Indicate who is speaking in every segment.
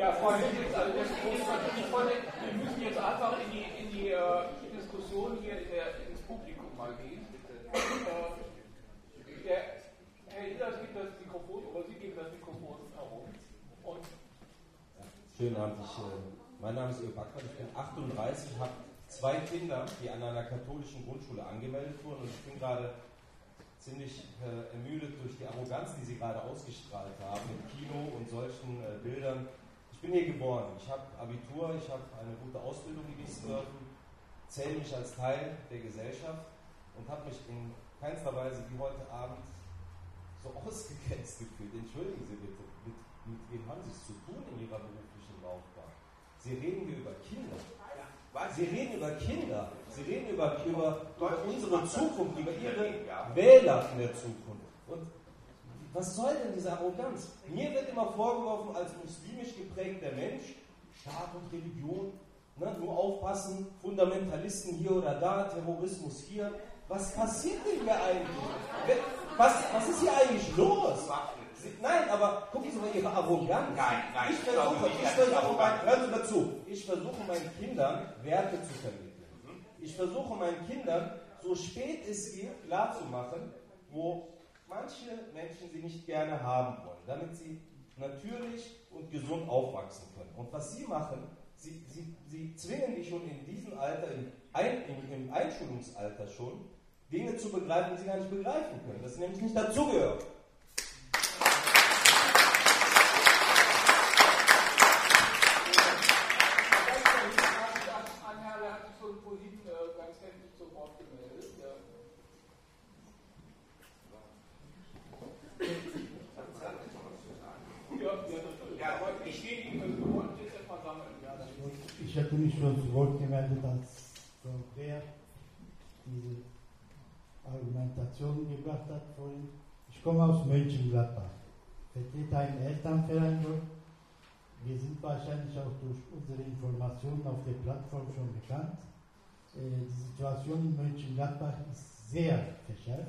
Speaker 1: Ja, Freunde, also das ist natürlich wir müssen jetzt einfach in die Diskussion hier ins Publikum mal gehen. Herr Hillers gibt das Mikrofon, oder Sie geben das Mikrofon herum.
Speaker 2: Schönen Abend, mein Name ist Jörg Backmann, ich bin 38, habe 2 Kinder, die an einer katholischen Grundschule angemeldet wurden, und ich bin gerade ziemlich ermüdet durch die Arroganz, die Sie gerade ausgestrahlt haben, mit Kino und solchen Bildern. Ich bin hier geboren, ich habe Abitur, ich habe eine gute Ausbildung genießen dürfen, zähle mich als Teil der Gesellschaft und habe mich in keinster Weise wie heute Abend so ausgegrenzt gefühlt. Entschuldigen Sie bitte, mit wem haben Sie es zu tun in Ihrer beruflichen Laufbahn? Sie reden hier über Kinder. Sie reden über Kinder. Sie reden über unsere Zukunft, über Ihre Wähler in der Zukunft. Und was soll denn diese Arroganz? Mir wird immer vorgeworfen, als muslimisch geprägter Mensch, Staat und Religion, ne, nur aufpassen, Fundamentalisten hier oder da, Terrorismus hier. Was passiert denn hier eigentlich? Was ist hier eigentlich los? Nein, aber gucken Sie mal Ihre Arroganz.
Speaker 3: Nein,
Speaker 2: hören Sie dazu. Ich versuche meinen Kindern Werte zu vermitteln. Ich versuche meinen Kindern, so spät es geht, klarzumachen, wo manche Menschen sie nicht gerne haben wollen, damit sie natürlich und gesund aufwachsen können. Und was sie machen, sie zwingen die schon in diesem Alter, im Einschulungsalter schon, Dinge zu begreifen, die sie gar nicht begreifen können, dass sie nämlich nicht dazugehören.
Speaker 4: Ich hätte mich schon zu Wort gemeldet, als Frau Breer diese Argumentation gebracht hat vorhin. Ich komme aus Mönchengladbach, vertrete einen Elternverein dort. Wir sind wahrscheinlich auch durch unsere Informationen auf der Plattform schon bekannt. Die Situation in Mönchengladbach ist sehr verschärft.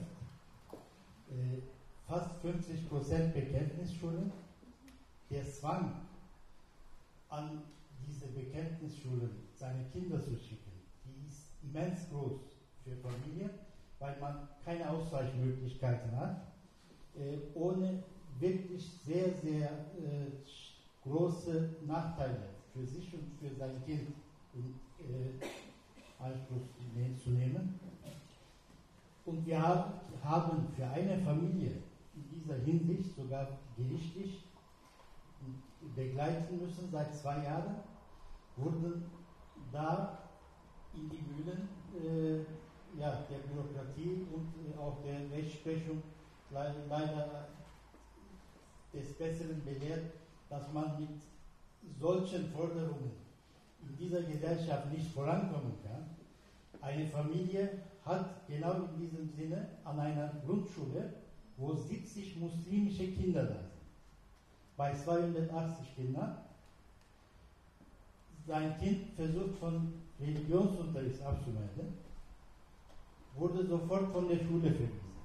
Speaker 4: Fast 50% Bekenntnisschulen. Der Zwang, an diese Bekenntnisschulen seine Kinder zu schicken, die ist immens groß für Familien, weil man keine Ausweichmöglichkeiten hat, ohne wirklich sehr, sehr große Nachteile für sich und für sein Kind in Anspruch zu nehmen. Und wir haben für eine Familie in dieser Hinsicht sogar gerichtlich begleiten müssen. Seit 2 Jahren wurden da in die Mühlen der Bürokratie und auch der Rechtsprechung leider des Besseren belehrt, dass man mit solchen Forderungen in dieser Gesellschaft nicht vorankommen kann. Eine Familie hat genau in diesem Sinne an einer Grundschule, wo 70 muslimische Kinder da sind, bei 280 Kindern, sein Kind versucht von Religionsunterricht abzumelden, wurde sofort von der Schule verwiesen.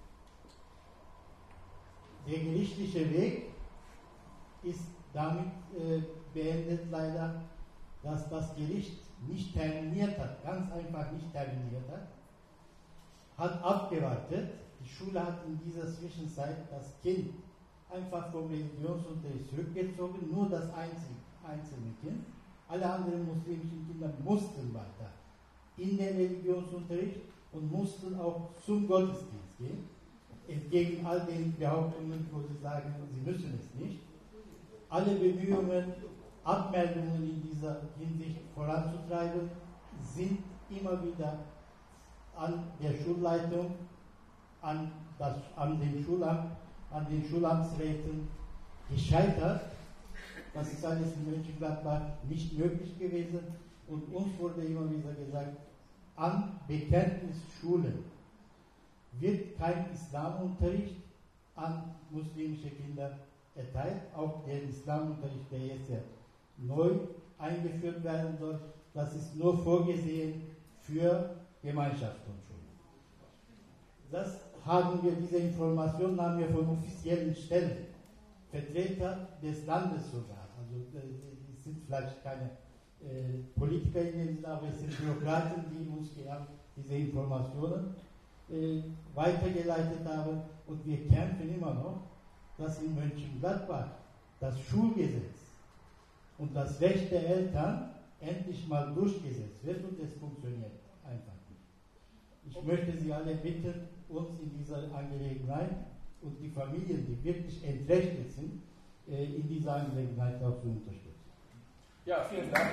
Speaker 4: Der gerichtliche Weg ist damit beendet leider, dass das Gericht nicht terminiert hat, ganz einfach nicht terminiert hat abgewartet. Die Schule hat in dieser Zwischenzeit das Kind einfach vom Religionsunterricht zurückgezogen, nur das einzelne Kind. Alle anderen muslimischen Kinder mussten weiter in den Religionsunterricht und mussten auch zum Gottesdienst gehen, entgegen all den Behauptungen, wo sie sagen, sie müssen es nicht. Alle Bemühungen, Abmeldungen in dieser Hinsicht voranzutreiben, sind immer wieder an der Schulleitung, an den Schulamt, an den Schulamtsräten gescheitert. Das ist alles in Mönchengladbach nicht möglich gewesen und uns wurde immer wieder gesagt, an Bekenntnisschulen wird kein Islamunterricht an muslimische Kinder erteilt, auch der Islamunterricht, der jetzt ja neu eingeführt werden soll, das ist nur vorgesehen für Gemeinschaftsgrundschulen. Diese Informationen haben wir von offiziellen Stellen, Vertreter des Landes sogar, also es vielleicht keine Politiker in dem Sinne, aber es sind Bürokraten, die uns diese Informationen weitergeleitet haben. Und wir kämpfen immer noch, dass in Mönchengladbach das Schulgesetz und das Recht der Eltern endlich mal durchgesetzt wird, und es funktioniert einfach nicht. Ich möchte Sie alle bitten, uns in dieser Angelegenheit und die Familien, die wirklich entrechtet sind, in dieser Angelegenheit auch zu unterstützen.
Speaker 1: Ja, vielen Dank.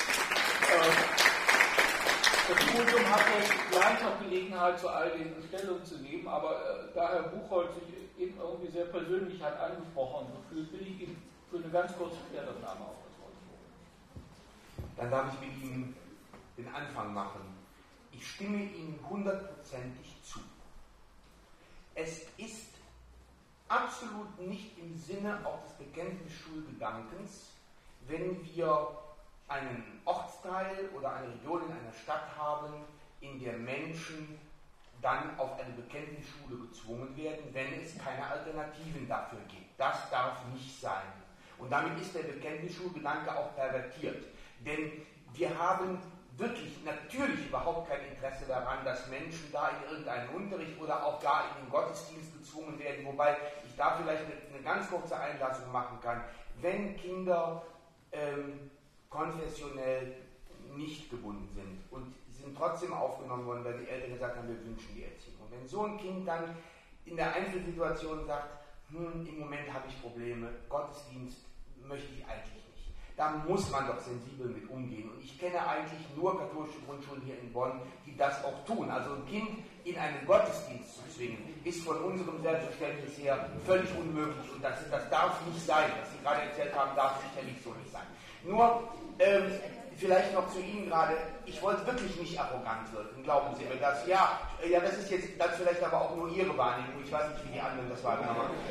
Speaker 1: Das Podium hat jetzt gleich noch Gelegenheit, zu all den Stellung zu nehmen, aber da Herr Buchholz sich eben irgendwie sehr persönlich hat angesprochen gefühlt, will ich Ihnen für eine ganz kurze Stellungnahme auf das Wort geben.
Speaker 3: Dann darf ich mit Ihnen den Anfang machen. Ich stimme Ihnen 100%ig zu. Es ist absolut nicht im Sinne auch des Bekenntnisschulgedankens, wenn wir einen Ortsteil oder eine Region in einer Stadt haben, in der Menschen dann auf eine Bekenntnisschule gezwungen werden, wenn es keine Alternativen dafür gibt. Das darf nicht sein. Und damit ist der Bekenntnisschulgedanke auch pervertiert. Denn wir haben wirklich natürlich überhaupt kein Interesse daran, dass Menschen da in irgendeinen Unterricht oder auch gar in den Gottesdienst gezwungen werden, wobei ich da vielleicht eine ganz kurze Einlassung machen kann. Wenn Kinder konfessionell nicht gebunden sind und sind trotzdem aufgenommen worden, weil die Eltern gesagt haben, wir wünschen die Erziehung. Und wenn so ein Kind dann in der Einzelsituation sagt, im Moment habe ich Probleme, Gottesdienst möchte ich eigentlich nicht, da muss man doch sensibel mit umgehen. Und ich kenne eigentlich nur katholische Grundschulen hier in Bonn, die das auch tun. Also ein Kind in einen Gottesdienst zu zwingen, ist von unserem Selbstverständnis her völlig unmöglich. Und das darf nicht sein. Was Sie gerade erzählt haben, darf sicherlich so nicht sein. Nur, vielleicht noch zu Ihnen gerade, ich wollte wirklich nicht arrogant wirken, glauben Sie mir das? Ja, das ist jetzt das vielleicht aber auch nur Ihre Wahrnehmung, ich weiß nicht, wie die anderen das wahrgenommen haben.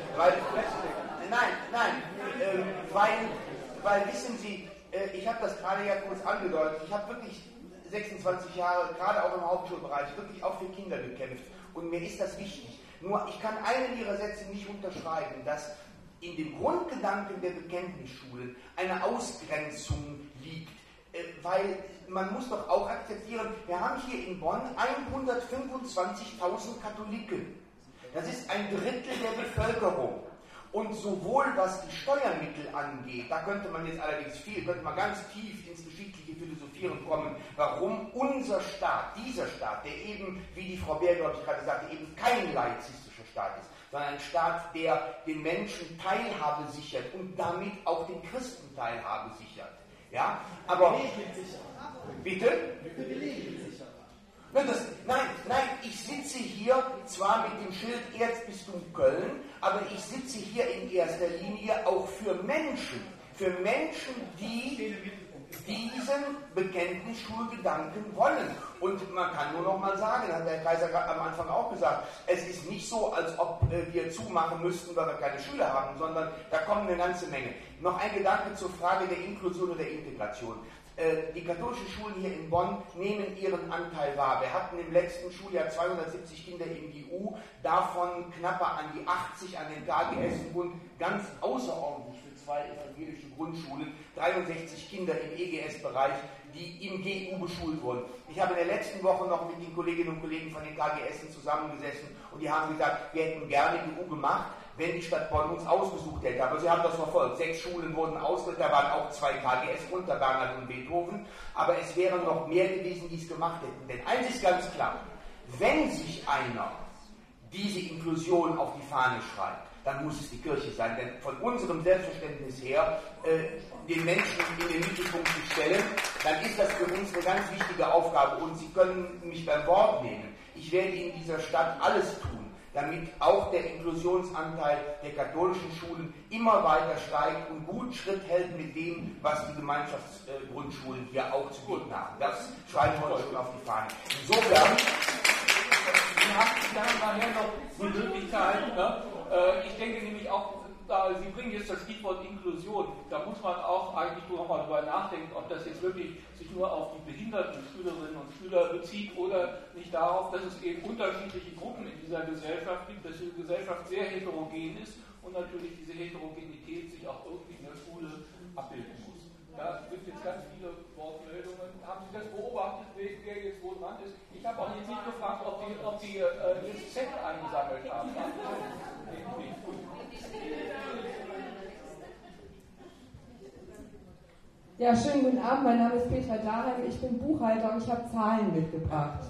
Speaker 3: Weil wissen Sie, ich habe das gerade ja kurz angedeutet, ich habe wirklich 26 Jahre, gerade auch im Hauptschulbereich, wirklich auch für Kinder gekämpft und mir ist das wichtig. Nur, ich kann einen Ihrer Sätze nicht unterschreiben, dass in dem Grundgedanken der Bekenntnisschulen eine Ausgrenzung liegt, weil man muss doch auch akzeptieren, wir haben hier in Bonn 125.000 Katholiken. Das ist ein Drittel der Bevölkerung. Und sowohl was die Steuermittel angeht, da könnte man jetzt allerdings könnte man ganz tief ins geschichtliche Philosophieren kommen, warum unser Staat, dieser Staat, der eben, wie die Frau Beer, glaube ich, gerade sagte, eben kein laizistischer Staat ist, sondern ein Staat, der den Menschen Teilhabe sichert und damit auch den Christen Teilhabe sichert. Ja, aber bitte? Nein, ich sitze hier zwar mit dem Schild Erzbistum Köln, aber ich sitze hier in erster Linie auch für Menschen, die diesen Bekenntnisschulgedanken wollen. Und man kann nur noch mal sagen, hat der Kaiser am Anfang auch gesagt, es ist nicht so, als ob wir zumachen müssten, weil wir keine Schüler haben, sondern da kommen eine ganze Menge. Noch ein Gedanke zur Frage der Inklusion und der Integration. Die katholischen Schulen hier in Bonn nehmen ihren Anteil wahr. Wir hatten im letzten Schuljahr 270 Kinder im GU, davon knapper an die 80 an den KGS-Bund, ganz außerordentlich für 2 evangelische Grundschulen, 63 Kinder im EGS-Bereich, die im GU beschult wurden. Ich habe in der letzten Woche noch mit den Kolleginnen und Kollegen von den KGS zusammengesessen und die haben gesagt, wir hätten gerne GU gemacht, wenn die Stadt Bonn uns ausgesucht hätte. Aber sie haben das verfolgt. 6 Schulen wurden ausgesucht, da waren auch 2 KGS unter Bernhard und Beethoven, aber es wären noch mehr gewesen, die es gemacht hätten. Denn eins ist ganz klar, wenn sich einer diese Inklusion auf die Fahne schreibt, dann muss es die Kirche sein. Denn von unserem Selbstverständnis her, den Menschen in den Mittelpunkt zu stellen, dann ist das für uns eine ganz wichtige Aufgabe. Und Sie können mich beim Wort nehmen. Ich werde in dieser Stadt alles tun, damit auch der Inklusionsanteil der katholischen Schulen immer weiter steigt und gut Schritt hält mit dem, was die Gemeinschaftsgrundschulen hier auch zu bieten haben. Das schreiben wir uns schon auf die Fahne. Insofern,
Speaker 1: Sie haben nachher noch die Möglichkeit, ne? Ich denke nämlich auch, Sie bringen jetzt das Stichwort Inklusion, da muss man auch eigentlich noch mal drüber nachdenken, ob das jetzt wirklich sich nur auf die behinderten Schülerinnen und Schüler bezieht oder nicht darauf, dass es eben unterschiedliche Gruppen in dieser Gesellschaft gibt, dass die Gesellschaft sehr heterogen ist und natürlich diese Heterogenität sich auch irgendwie in der Schule abbilden muss. Da will die das Z eingesammelt haben.
Speaker 5: Ja, schönen guten Abend. Mein Name ist Petra Daheim. Ich bin Buchhalter und ich habe Zahlen mitgebracht.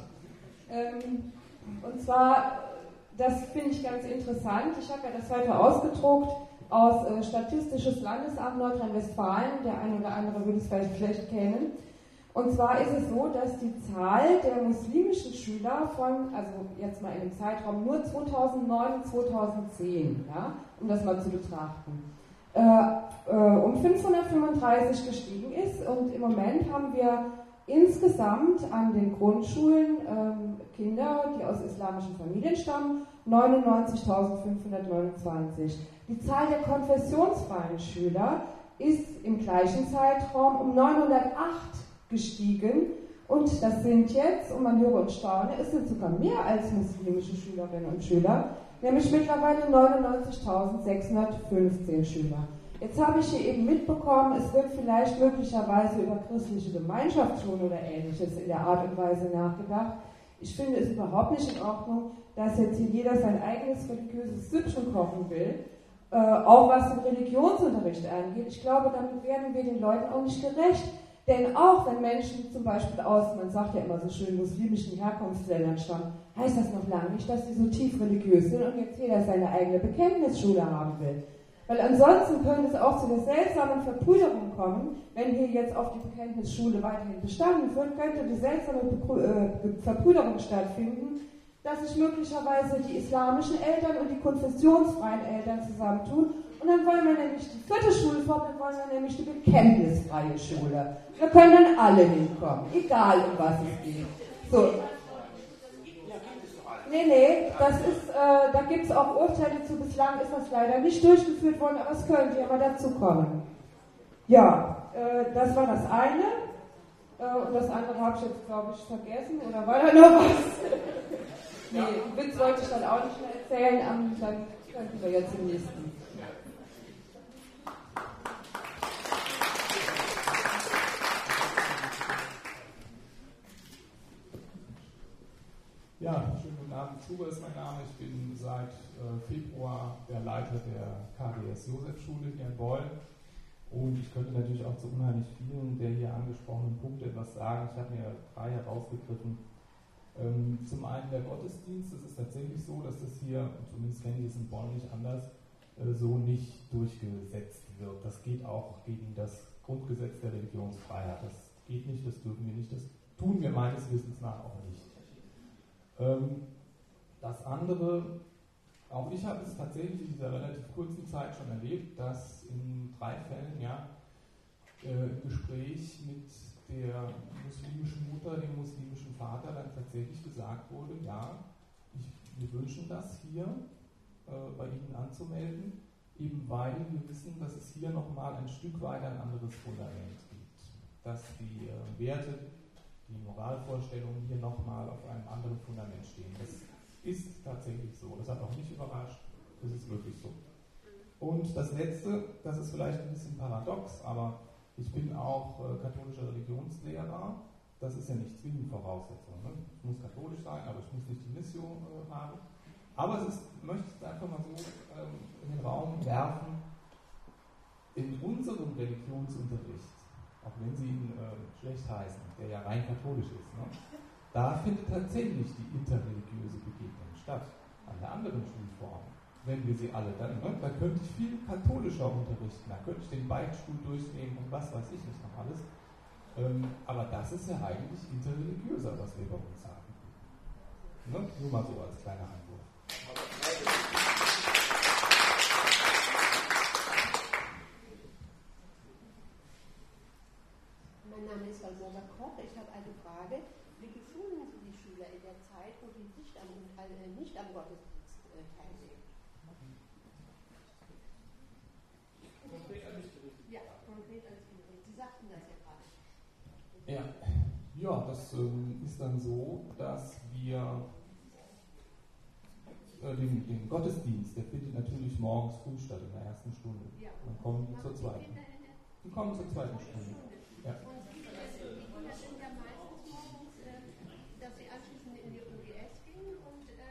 Speaker 5: Und zwar, das finde ich ganz interessant. Ich habe ja das heute ausgedruckt aus Statistisches Landesamt Nordrhein-Westfalen. Der eine oder andere würde es vielleicht kennen. Und zwar ist es so, dass die Zahl der muslimischen Schüler von, also jetzt mal in dem Zeitraum nur 2009 und 2010, ja, um das mal zu betrachten, um 535 gestiegen ist. Und im Moment haben wir insgesamt an den Grundschulen Kinder, die aus islamischen Familien stammen, 99.529. Die Zahl der konfessionsfreien Schüler ist im gleichen Zeitraum um 908 gestiegen. Und das sind jetzt, und man höre und staune, es sind sogar mehr als muslimische Schülerinnen und Schüler, nämlich mittlerweile 99.615 Schüler. Jetzt habe ich hier eben mitbekommen, es wird vielleicht möglicherweise über christliche Gemeinschaftsschulen oder Ähnliches in der Art und Weise nachgedacht. Ich finde es überhaupt nicht in Ordnung, dass jetzt hier jeder sein eigenes religiöses Süppchen kochen will, auch was den Religionsunterricht angeht. Ich glaube, damit werden wir den Leuten auch nicht gerecht. Denn auch wenn Menschen zum Beispiel aus, man sagt ja immer so schön, muslimischen Herkunftsländern stammen, heißt das noch lange nicht, dass sie so tief religiös sind und jetzt jeder seine eigene Bekenntnisschule haben will. Weil ansonsten könnte es auch zu der seltsamen Verbrüderung kommen, wenn hier jetzt auf die Bekenntnisschule weiterhin bestanden wird, könnte die seltsame Verbrüderung stattfinden, dass sich möglicherweise die islamischen Eltern und die konfessionsfreien Eltern zusammentun. Und dann wollen wir nämlich die vierte Schulform, dann wollen wir nämlich die bekenntnisfreie Schule. Da können dann alle hinkommen, egal um was es geht. So. Nee, das ist, da gibt es auch Urteile zu. Bislang ist das leider nicht durchgeführt worden, aber es könnte ja mal dazu kommen. Ja, das war das eine. Und das andere habe ich jetzt, glaube ich, vergessen. Oder war da noch was? Nee, den Witz wollte ich dann auch nicht mehr erzählen. Dann könnten wir jetzt zum nächsten.
Speaker 6: Ja, schönen guten Abend. Zuber ist mein Name. Ich bin seit Februar der Leiter der KDS-Josef-Schule hier in Beulen. Und ich könnte natürlich auch zu unheimlich vielen der hier angesprochenen Punkte etwas sagen. Ich habe mir 3 herausgegriffen. Zum einen der Gottesdienst. Es ist tatsächlich so, dass das hier, zumindest kenne ich es in Bonn nicht anders, so nicht durchgesetzt wird. Das geht auch gegen das Grundgesetz der Religionsfreiheit. Das geht nicht, das dürfen wir nicht, das tun wir meines Wissens nach auch nicht. Das andere, auch ich habe es tatsächlich in dieser relativ kurzen Zeit schon erlebt, dass in 3 Fällen im Gespräch mit der muslimischen Mutter, dem muslimischen Vater dann tatsächlich gesagt wurde, ja, wir wünschen das hier bei Ihnen anzumelden, eben weil wir wissen, dass es hier nochmal ein Stück weiter ein anderes Fundament gibt, dass die Werte, die Moralvorstellungen hier nochmal auf einem anderen Fundament stehen. Das ist tatsächlich so. Das hat auch mich überrascht. Das ist wirklich so. Und das Letzte, das ist vielleicht ein bisschen paradox, aber ich bin auch katholischer Religionslehrer. Das ist ja nicht zwingend Voraussetzung. Ne? Ich muss katholisch sein, aber ich muss nicht die Mission haben. Aber ich möchte es einfach mal so in den Raum werfen. In unserem Religionsunterricht, auch wenn Sie ihn schlecht heißen, der ja rein katholisch ist, ne? Da findet tatsächlich die interreligiöse Begegnung statt, an der anderen Schulform. Wenn wir sie alle dann, ne? Da könnte ich viel katholischer unterrichten, da könnte ich den Beichtstuhl durchnehmen und was weiß ich nicht noch alles. Aber das ist ja eigentlich interreligiöser, was wir bei uns haben. Ne? Nur mal so als kleiner Einwurf.
Speaker 7: Mein Name ist Valmora Koch. Ich habe eine Frage. Wie geschulen Sie die Schüler in der Zeit, wo die nicht am Gottesdienst teilnehmen? Ja, konkret als Unterricht. Sie sagten das ja gerade.
Speaker 6: Ja, das ist dann so, dass wir den Gottesdienst, der findet natürlich morgens früh statt, in der ersten Stunde. Dann kommen die zur zweiten. Die kommen zur zweiten Stunde. Ja.
Speaker 7: Das sind ja meistens morgens, dass sie anschließend in die UGS gehen und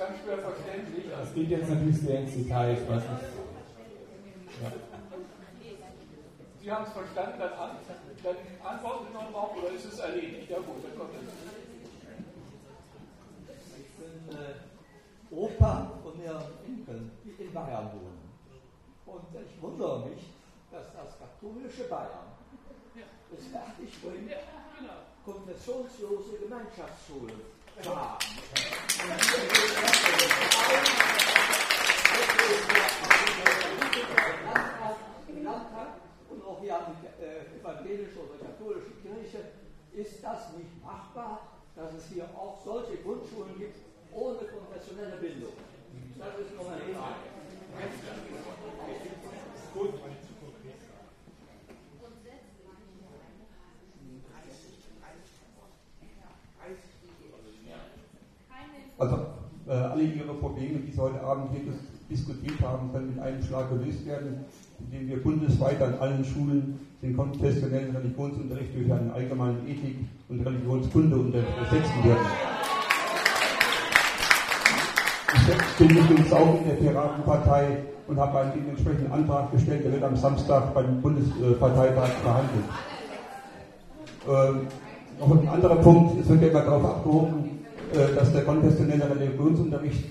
Speaker 1: ganz schwer verständlich.
Speaker 6: Das geht jetzt natürlich sehr ins Detail, ich weiß nicht. Ja.
Speaker 1: Sie haben es verstanden, dann antworten Sie noch drauf oder ist es erledigt? Ja gut, dann kommt es.
Speaker 8: Ich bin Opa von mehreren Enkeln, die in Bayern wohnen. Und ich wundere mich, dass das katholische Bayern es fertig bringt, konfessionslose Gemeinschaftsschulen zu haben. Im Landtag und auch hier an die evangelische oder katholische Kirche ist das nicht machbar, dass es hier auch solche Grundschulen gibt ohne konfessionelle Bildung. Das ist noch eine Frage. Gut.
Speaker 9: Also alle Ihre Probleme, die Sie heute Abend hier diskutiert haben, können mit einem Schlag gelöst werden, indem wir bundesweit an allen Schulen den konfessionellen Religionsunterricht durch einen allgemeinen Ethik- und Religionskundeunterricht ersetzen werden. Ich bin übrigens auch in der Piratenpartei und habe einen dementsprechenden Antrag gestellt, der wird am Samstag beim Bundesparteitag verhandelt. Noch ein anderer Punkt, es wird ja immer darauf abgehoben, dass der konfessionelle Religionsunterricht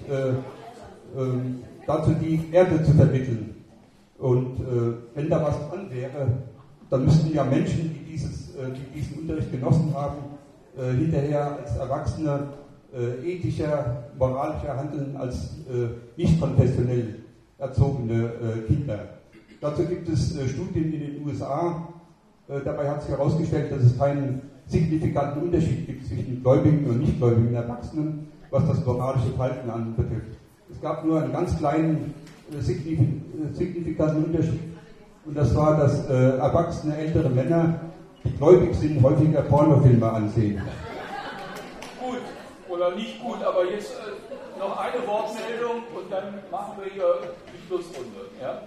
Speaker 9: dazu dient, Werte zu vermitteln. Und wenn da was dran wäre, dann müssten ja Menschen, die diesen Unterricht genossen haben, hinterher als Erwachsene ethischer, moralischer handeln als nicht konfessionell erzogene Kinder. Dazu gibt es Studien in den USA. Dabei hat sich herausgestellt, dass es keinen signifikanten Unterschied gibt zwischen gläubigen und nichtgläubigen Erwachsenen, was das moralische Verhalten anbetrifft. Es gab nur einen ganz kleinen signifikanten Unterschied, und das war, dass erwachsene ältere Männer, die gläubig sind, häufiger Pornofilme ansehen.
Speaker 1: Gut oder nicht gut, aber jetzt noch eine Wortmeldung und dann machen wir hier die Schlussrunde. Ja?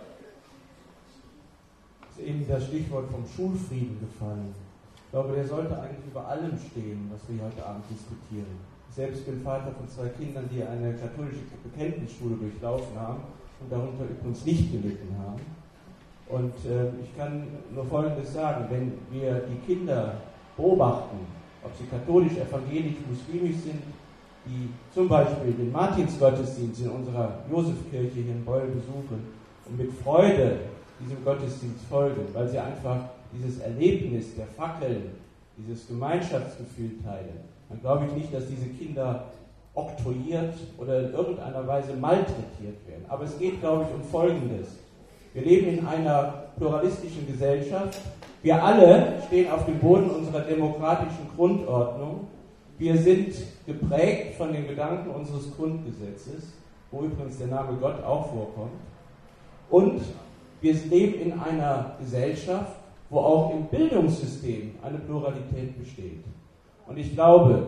Speaker 2: Ist eben das Stichwort vom Schulfrieden gefallen. Ich glaube, der sollte eigentlich über allem stehen, was wir heute Abend diskutieren. Ich selbst bin Vater von 2 Kindern, die eine katholische Bekenntnisschule durchlaufen haben und darunter übrigens nicht gelitten haben. Und ich kann nur Folgendes sagen: Wenn wir die Kinder beobachten, ob sie katholisch, evangelisch, muslimisch sind, die zum Beispiel den Martinsgottesdienst in unserer Josefkirche hier in Beul besuchen und mit Freude diesem Gottesdienst folgen, weil sie einfach dieses Erlebnis der Fackeln, dieses Gemeinschaftsgefühl teilen, dann glaube ich nicht, dass diese Kinder oktroyiert oder in irgendeiner Weise malträtiert werden. Aber es geht, glaube ich, um Folgendes. Wir leben in einer pluralistischen Gesellschaft. Wir alle stehen auf dem Boden unserer demokratischen Grundordnung. Wir sind geprägt von den Gedanken unseres Grundgesetzes, wo übrigens der Name Gott auch vorkommt. Und wir leben in einer Gesellschaft, wo auch im Bildungssystem eine Pluralität besteht. Und ich glaube,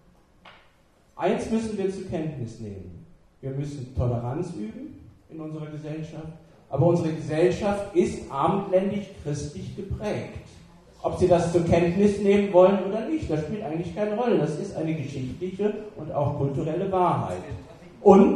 Speaker 2: eins müssen wir zur Kenntnis nehmen. Wir müssen Toleranz üben in unserer Gesellschaft, aber unsere Gesellschaft ist abendländisch christlich geprägt. Ob Sie das zur Kenntnis nehmen wollen oder nicht, das spielt eigentlich keine Rolle. Das ist eine geschichtliche und auch kulturelle Wahrheit. Und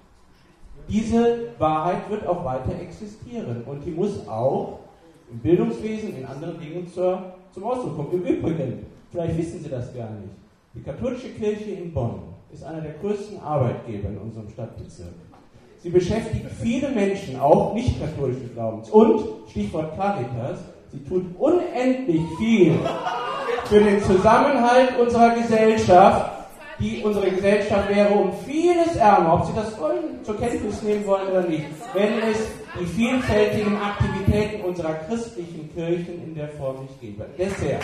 Speaker 2: diese Wahrheit wird auch weiter existieren und die muss auch im Bildungswesen, in anderen Dingen zum Ausdruck kommen. Im Übrigen, vielleicht wissen Sie das gar nicht, die katholische Kirche in Bonn ist einer der größten Arbeitgeber in unserem Stadtbezirk. Sie beschäftigt viele Menschen, auch nicht katholischen Glaubens. Und, Stichwort Caritas, sie tut unendlich viel für den Zusammenhalt unserer Gesellschaft. Unsere Gesellschaft wäre um vieles ärmer, ob Sie das wollen, zur Kenntnis nehmen wollen oder nicht, wenn es die vielfältigen Aktivitäten unserer christlichen Kirchen in der Form nicht gäbe. Deshalb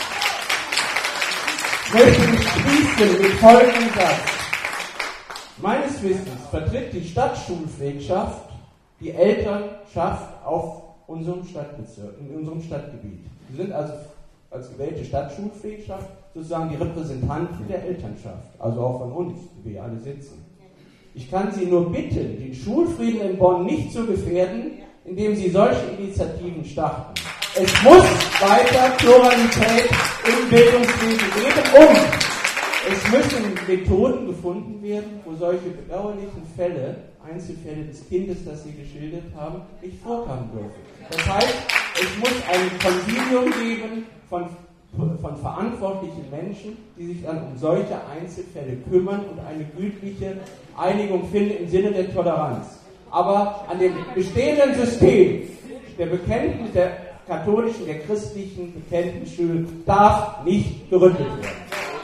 Speaker 2: möchte ich schließen mit folgendem Satz. Meines Wissens vertritt die Stadtschulpflegschaft die Elternschaft auf unserem Stadtbezirk, in unserem Stadtgebiet. Wir sind also als gewählte Stadtschulpflegschaft sozusagen die Repräsentanten der Elternschaft, also auch von uns, die wir alle sitzen. Ich kann Sie nur bitten, den Schulfrieden in Bonn nicht zu gefährden, indem Sie solche Initiativen starten. Es muss weiter Pluralität im Bildungswesen geben und
Speaker 10: Es müssen Methoden gefunden werden, wo solche bedauerlichen Fälle, Einzelfälle des Kindes, das Sie geschildert haben, nicht vorkommen dürfen. Das heißt, es muss ein Kontinuum geben von verantwortlichen Menschen, die sich dann um solche Einzelfälle kümmern und eine gütliche Einigung finden im Sinne der Toleranz. Aber an dem bestehenden System der Bekenntnis, der katholischen, der christlichen Bekenntnisschule darf nicht gerüttelt werden.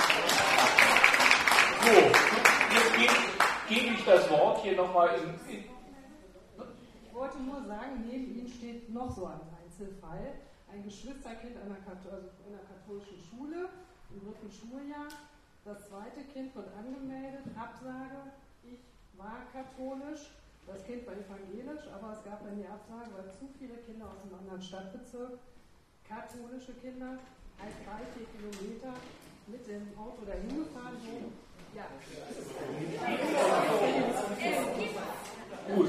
Speaker 1: So, jetzt gebe ich das Wort hier nochmal in.
Speaker 11: Ich wollte nur sagen, neben Ihnen steht noch so ein Einzelfall. Ein Geschwisterkind einer katholischen Schule im 3. Schuljahr. Das zweite Kind wird angemeldet, Absage, ich war katholisch, das Kind war evangelisch, aber es gab dann die Absage, weil zu viele Kinder aus einem anderen Stadtbezirk, katholische Kinder, halt 3-4 Kilometer mit dem Auto dahin gefahren wurden. Ja.
Speaker 1: Gut.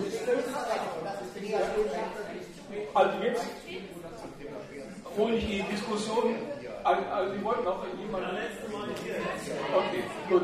Speaker 1: Also jetzt hole ich die Diskussion. Also Sie wollten noch jemanden. Okay, gut.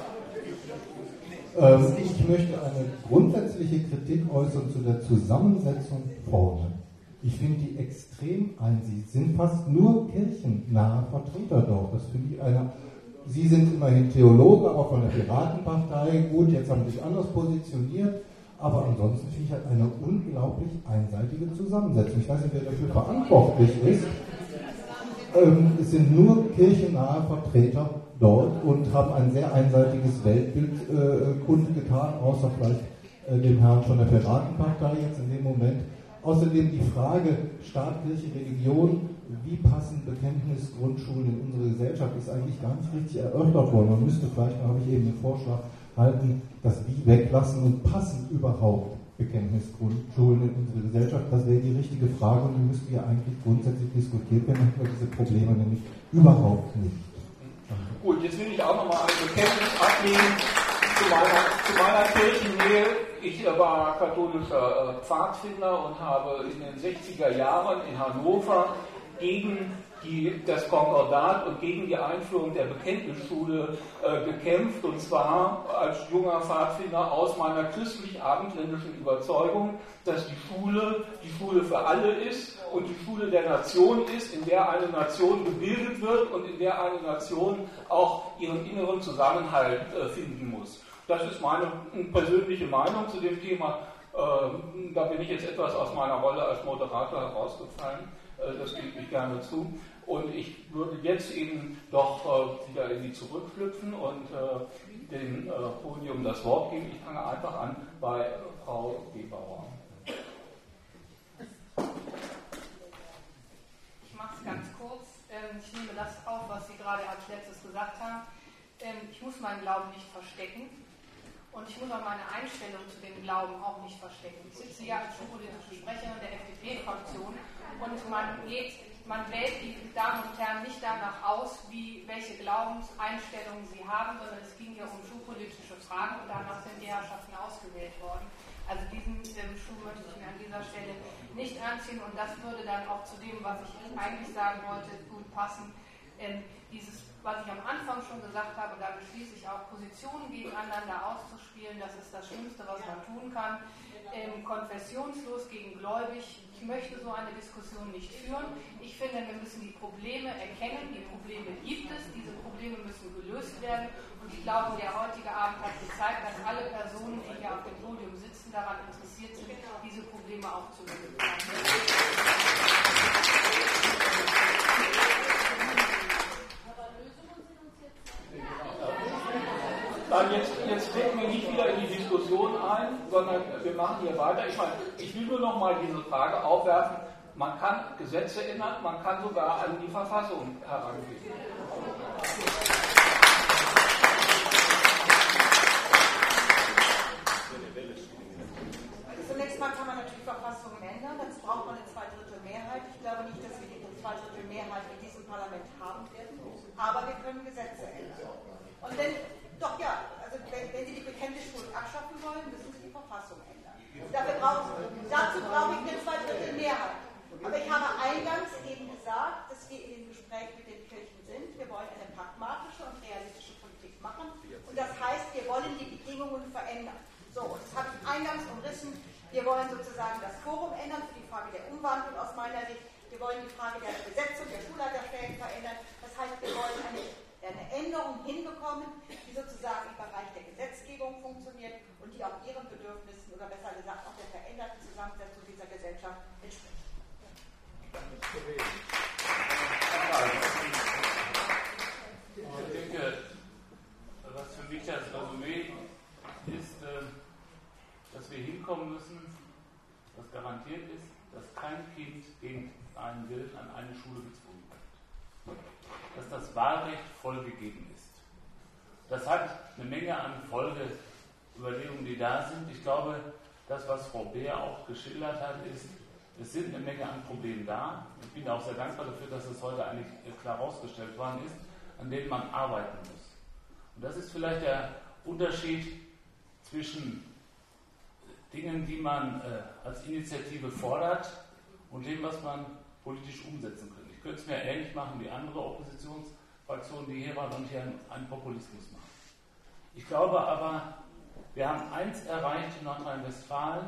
Speaker 12: Ich möchte eine grundsätzliche Kritik äußern zu der Zusammensetzung vorne. Ich finde die extrem einseitig. Es sind fast nur kirchennahe Vertreter dort. Das finde ich einer. Sie sind immerhin Theologe, aber von der Piratenpartei. Gut, jetzt haben Sie sich anders positioniert. Aber ansonsten finde ich halt eine unglaublich einseitige Zusammensetzung. Ich weiß nicht, wer dafür verantwortlich ist. Es sind nur kirchennahe Vertreter dort und haben ein sehr einseitiges Weltbild kundgetan, außer vielleicht dem Herrn von der Piratenpartei jetzt in dem Moment. Außerdem die Frage Staat, Kirche, Religion, wie passen Bekenntnisgrundschulen in unsere Gesellschaft, ist eigentlich gar nicht richtig erörtert worden. Man müsste vielleicht, da habe ich eben den Vorschlag, halten, das Wie weglassen und passen überhaupt Bekenntnisgrundschulen in unsere Gesellschaft? Das wäre die richtige Frage und die müsste ja eigentlich grundsätzlich diskutiert werden, hätten wir diese Probleme nämlich überhaupt nicht.
Speaker 1: Gut, jetzt will ich auch nochmal ein Bekenntnis ablegen zu meiner Kirchennähe. Ich war katholischer Pfadfinder und habe in den 60er Jahren in Hannover gegen das Konkordat und gegen die Einführung der Bekenntnisschule gekämpft, und zwar als junger Pfadfinder aus meiner christlich-abendländischen Überzeugung, dass die Schule für alle ist und die Schule der Nation ist, in der eine Nation gebildet wird und in der eine Nation auch ihren inneren Zusammenhalt finden muss. Das ist meine persönliche Meinung zu dem Thema. Da bin ich jetzt etwas aus meiner Rolle als Moderator herausgefallen. Das gebe ich gerne zu. Und ich würde jetzt eben doch wieder in die zurückschlüpfen und dem Podium das Wort geben. Ich fange einfach an bei Frau Gebauer.
Speaker 13: Ich mache es ganz kurz. Ich nehme das auf, was Sie gerade als letztes gesagt haben. Ich muss meinen Glauben nicht verstecken. Und ich muss auch meine Einstellung zu dem Glauben auch nicht verstecken. Ich sitze hier als schulpolitische Sprecherin der FDP-Fraktion und man wählt die Damen und Herren nicht danach aus, welche Glaubenseinstellungen sie haben, sondern es ging hier um schulpolitische Fragen und danach sind die Herrschaften ausgewählt worden. Also diesen Schuh möchte ich mir an dieser Stelle nicht anziehen und das würde dann auch zu dem, was ich eigentlich sagen wollte, gut passen. Was ich am Anfang schon gesagt habe, da beschließe ich auch, Positionen gegeneinander auszuspielen, das ist das Schlimmste, was man tun kann. Konfessionslos gegen gläubig, ich möchte so eine Diskussion nicht führen. Ich finde, wir müssen die Probleme erkennen, die Probleme gibt es, diese Probleme müssen gelöst werden und ich glaube, der heutige Abend hat gezeigt, dass alle Personen, die hier auf dem Podium sitzen, daran interessiert sind, diese Probleme auch zu lösen.
Speaker 1: Jetzt treten wir nicht wieder in die Diskussion ein, sondern wir machen hier weiter. Ich will nur noch mal diese Frage aufwerfen. Man kann Gesetze ändern, man kann sogar an die Verfassung herangehen.
Speaker 14: Zunächst mal kann man natürlich Verfassungen ändern, dazu braucht man eine Zweidrittelmehrheit. Ich glaube nicht, dass wir die Zweidrittelmehrheit in diesem Parlament haben werden, aber wir können Gesetze ändern. Und wenn Sie die Bekenntnisschulen abschaffen wollen, müssen Sie die Verfassung ändern. Dazu brauche ich eine Zweidrittelmehrheit. Aber ich habe eingangs eben gesagt, dass wir in dem Gespräch mit den Kirchen sind. Wir wollen eine pragmatische und realistische Politik machen. das heißt, wir wollen die Bedingungen verändern. So, und das habe ich eingangs umrissen. Wir wollen sozusagen das Forum ändern für die Frage der Umwandlung aus meiner Sicht. Wir wollen die Frage der Besetzung der Schulleiterstellen verändern. Das heißt, wir wollen eine Änderung hinbekommen, die sozusagen im Bereich der Gesetzgebung funktioniert und die auch ihren Bedürfnissen oder besser gesagt auch der veränderten Zusammensetzung dieser Gesellschaft entspricht.
Speaker 1: Ich denke, was für mich das Resümee ist, dass wir hinkommen müssen, was garantiert ist, dass kein Kind gegen einen Willen an eine Schule gezwungen wird. Dass das Wahlrecht voll gegeben ist. Das hat eine Menge an Folgeüberlegungen, die da sind. Ich glaube, das, was Frau Beer auch geschildert hat, ist, es sind eine Menge an Problemen da. Ich bin auch sehr dankbar dafür, dass es heute eigentlich klar herausgestellt worden ist, an denen man arbeiten muss. Und das ist vielleicht der Unterschied zwischen Dingen, die man als Initiative fordert und dem, was man politisch umsetzen könnte. Ich könnte es mir ähnlich machen wie andere Oppositionsfraktionen, die hier waren und hier einen Populismus machen. Ich glaube aber, wir haben eins erreicht in Nordrhein-Westfalen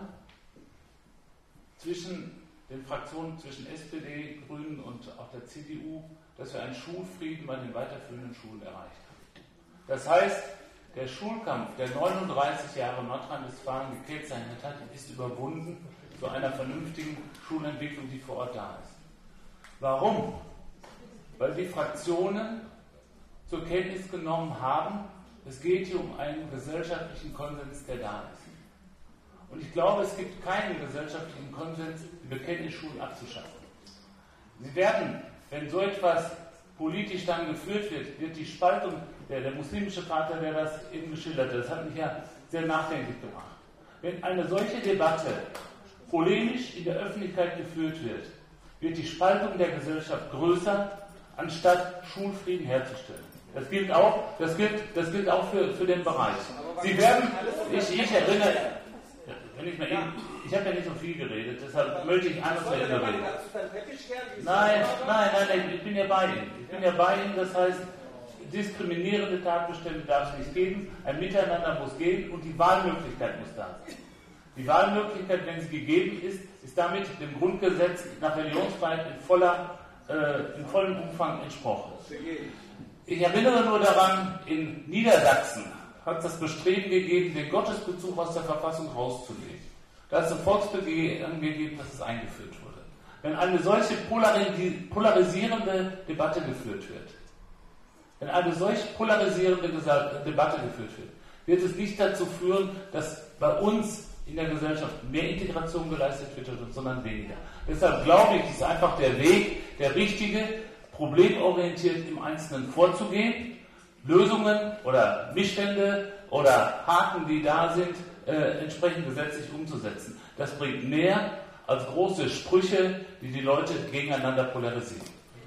Speaker 1: zwischen den Fraktionen, zwischen SPD, Grünen und auch der CDU, dass wir einen Schulfrieden bei den weiterführenden Schulen erreicht haben. Das heißt, der Schulkampf, der 39 Jahre Nordrhein-Westfalen gekennzeichnet hat, ist überwunden zu einer vernünftigen Schulentwicklung, die vor Ort da ist. Warum? Weil die Fraktionen zur Kenntnis genommen haben, es geht hier um einen gesellschaftlichen Konsens, der da ist. Und ich glaube, es gibt keinen gesellschaftlichen Konsens, die Bekenntnisschulen abzuschaffen. Sie werden, wenn so etwas politisch dann geführt wird die Spaltung, der muslimische Vater, der das eben geschildert hat, das hat mich ja sehr nachdenklich gemacht. Wenn eine solche Debatte polemisch in der Öffentlichkeit geführt wird die Spaltung der Gesellschaft größer, anstatt Schulfrieden herzustellen. Das gilt auch für den Bereich. Sie werden, ich erinnere, ich habe ja nicht so viel geredet, deshalb möchte ich einfach zu Ende reden. Nein, ich bin ja bei Ihnen. Das heißt, diskriminierende Tatbestände darf es nicht geben, ein Miteinander muss gehen und die Wahlmöglichkeit muss da sein. Die Wahlmöglichkeit, wenn sie gegeben ist damit dem Grundgesetz nach Religionsfreiheit in vollem Umfang entsprochen. Ich erinnere nur daran, in Niedersachsen hat es das Bestreben gegeben, den Gottesbezug aus der Verfassung rauszunehmen. Da hat es ein Volksbegehren gegeben, dass es eingeführt wurde. Wenn eine solche polarisierende Debatte geführt wird, wird es nicht dazu führen, dass bei uns in der Gesellschaft mehr Integration geleistet wird, sondern weniger. Deshalb glaube ich, ist einfach der Weg, der richtige, problemorientiert im Einzelnen vorzugehen, Lösungen oder Missstände oder Haken, die da sind, entsprechend gesetzlich umzusetzen. Das bringt mehr als große Sprüche, die die Leute gegeneinander polarisieren.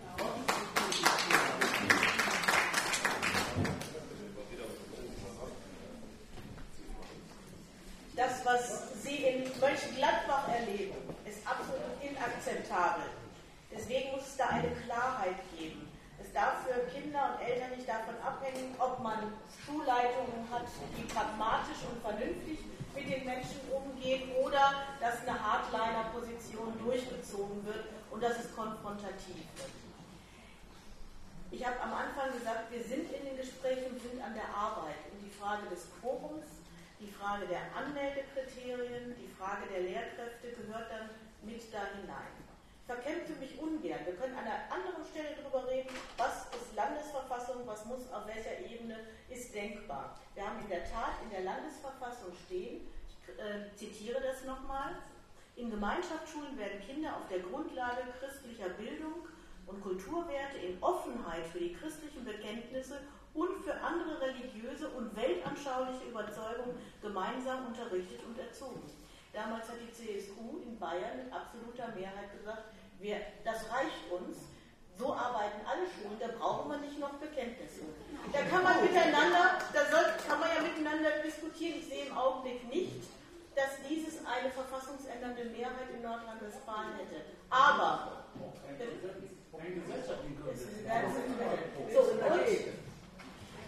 Speaker 14: Das, was Sie in Mönchengladbach erleben, ist absolut inakzeptabel. Deswegen muss es da eine Klarheit geben. Es darf für Kinder und Eltern nicht davon abhängen, ob man Schulleitungen hat, die pragmatisch und vernünftig mit den Menschen umgehen oder dass eine Hardliner-Position durchgezogen wird und dass es konfrontativ wird. Ich habe am Anfang gesagt, wir sind in den Gesprächen, sind an der Arbeit. Und die Frage des Quorums, die Frage der Anmeldekriterien, die Frage der Lehrkräfte gehört dann mit da hinein. Ich verkämpfe mich ungern. Wir können an einer anderen Stelle darüber reden, was ist Landesverfassung, was muss auf welcher Ebene, ist denkbar. Wir haben in der Tat in der Landesverfassung stehen, ich zitiere das nochmal, in Gemeinschaftsschulen werden Kinder auf der Grundlage christlicher Bildung und Kulturwerte in Offenheit für die christlichen Bekenntnisse und für andere religiöse und weltanschauliche Überzeugungen gemeinsam unterrichtet und erzogen. Damals hat die CSU in Bayern mit absoluter Mehrheit gesagt, das reicht uns, so arbeiten alle Schulen, da brauchen wir nicht noch Bekenntnisse. Da kann man ja miteinander diskutieren. Ich sehe im Augenblick nicht, dass dieses eine verfassungsändernde Mehrheit in Nordrhein-Westfalen hätte. Aber